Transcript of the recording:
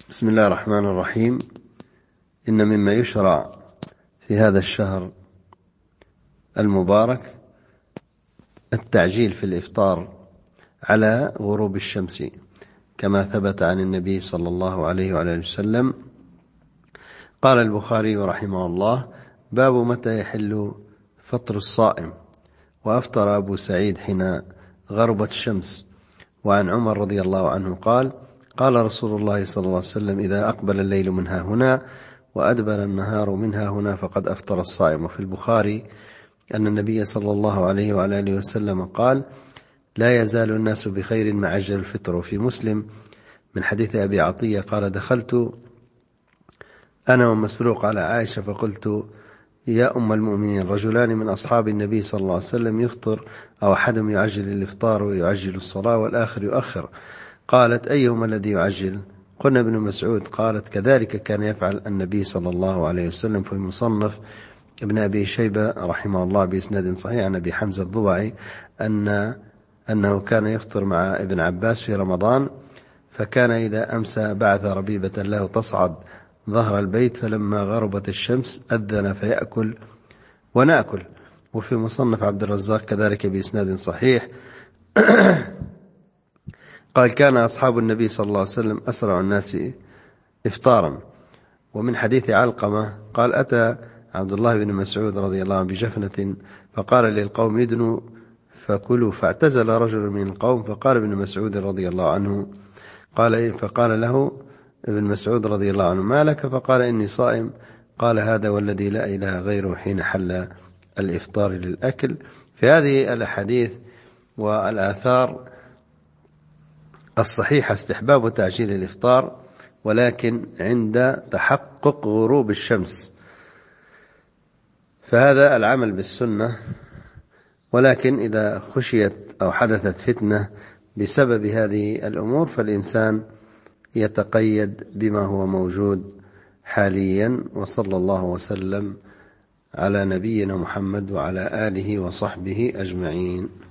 بسم الله الرحمن الرحيم. إن مما يشرع في هذا الشهر المبارك التعجيل في الإفطار على غروب الشمس، كما ثبت عن النبي صلى الله عليه وعلى وسلم. قال البخاري رحمه الله: باب متى يحل فطر الصائم. وأفطر أبو سعيد حين غربت الشمس. وعن عمر رضي الله عنه قال: قال رسول الله صلى الله عليه وسلم: إذا أقبل الليل من ها هنا وأدبر النهار من ها هنا فقد أفطر الصائم. وفي البخاري أن النبي صلى الله عليه وعلى آله وسلم قال: لا يزال الناس بخير ما عجل الفطر. وفي مسلم من حديث أبي عطية قال: دخلت أنا ومسروق على عائشة فقلت: يا أم المؤمنين، رجلان من أصحاب النبي صلى الله عليه وسلم يفطر، أو أحدهم يعجل الإفطار ويعجل الصلاة والآخر يؤخر. قالت: أيهما الذي يعجل؟ قلنا: ابن مسعود. قالت: كذلك كان يفعل النبي صلى الله عليه وسلم. في المصنف ابن أبي شيبة رحمه الله بإسناد صحيح عن أبي حمزة الضبعي أنه كان يفطر مع ابن عباس في رمضان، فكان إذا أمسى بعث ربيبة له تصعد ظهر البيت، فلما غربت الشمس أذن فيأكل ونأكل. وفي مصنف عبد الرزاق كذلك بإسناد صحيح قال: كان أصحاب النبي صلى الله عليه وسلم أسرع الناس إفطارا. ومن حديث علقمة قال: أتى عبد الله بن مسعود رضي الله عنه بجفنة فقال للقوم: ادنوا فكلوا. فاعتزل رجل من القوم فقال ابن مسعود رضي الله عنه فقال له ابن مسعود رضي الله عنه: ما لك؟ فقال: إني صائم. قال: هذا والذي لا إله غيره حين حل الإفطار للأكل. في هذه الأحاديث والآثار الصحيحة استحباب تعجيل الإفطار، ولكن عند تحقق غروب الشمس، فهذا العمل بالسنة. ولكن إذا خشيت أو حدثت فتنة بسبب هذه الأمور فالإنسان يتقيد بما هو موجود حاليا. وصلى الله وسلم على نبينا محمد وعلى آله وصحبه أجمعين.